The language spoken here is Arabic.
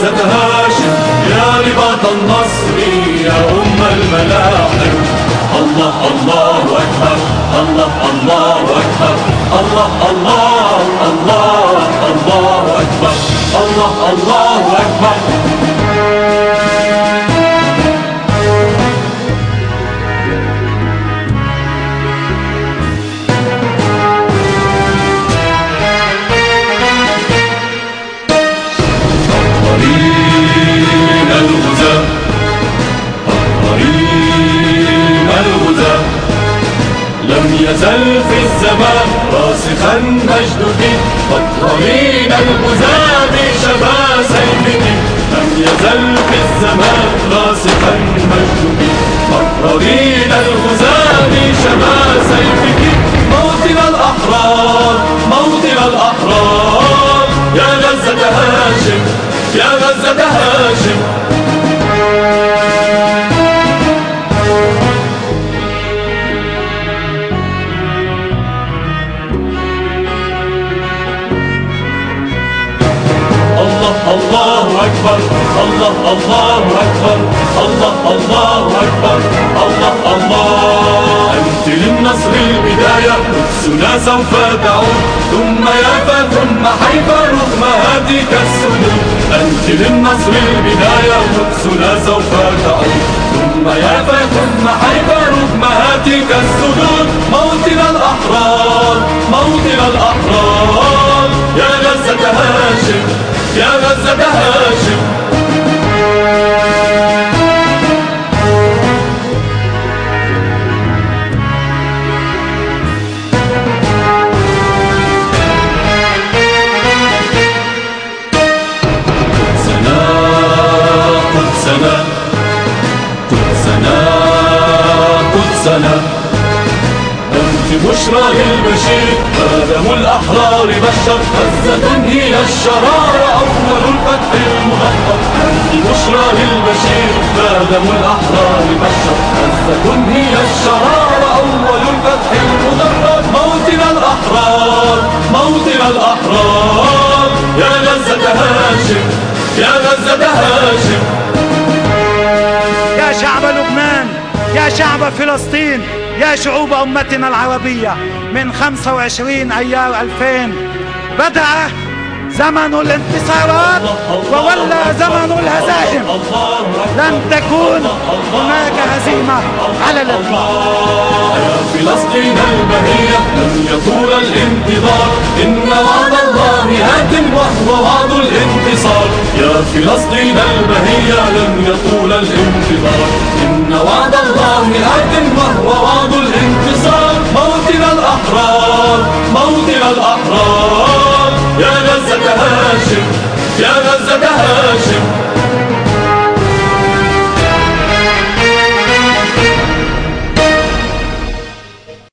غزة هاشم يا رباط النصر يا أم الملاحم. الله الله أكبر، الله الله أكبر، الله الله الله الله أكبر، الله الله أكبر. لم يزل في الزمان راسخا مجد الدين، مطهرين الغزاة بشفا سيفك. لم يزل في الزمان راسخا مجد الدين، مطهرين الغزاة بشفا سيفك. موطن الأحرار، موطن الأحرار، يا غزة هاشم، يا غزة هاشم. الله أكبر، الله الله أكبر، الله الله أكبر، الله الله. أنت للنصر البداية، قدسنا سوف تعود، ثم يافا ثم حيفا رغم هاتك السدود. أنت للنصر البداية، قدسنا سوف تعود، ثم يافا ثم حيفا رغم هاتك السدود. موطن الأحرار، موطن الأحرار، يا غزة هاشم، يا غزة هاشم. قدسنا قدسنا قدسنا قدسنا، أنت بشرى للبشير آدم الأحرار بشر. غزة هي الشرار أول الفتح المغفر. أنت بشرى للبشير آدم الأحرار بشر. غزة هي الشرار أول الفتح المغفر. موطن الأحرار، موطن الأحرار، يا غزة هاشم، يا غزة هاشم. يا شعب لبنان، يا شعب فلسطين، يا شعوب أمتنا العربية، من 25 أيار 2000 بدأ زمن الانتصارات وولى زمن الهزائم. لن تكون هناك هزيمة على الإطلاق. يا فلسطين البهية لن يطول الانتظار، إن وعد الله آت وهو وعد الانتصار. يا فلسطين البهية لن يطول الانتظار، إن وعد الله آت وهو وعد الانتصار. موطن الأحرار، موطن الأحرار، يا غزة هاشم،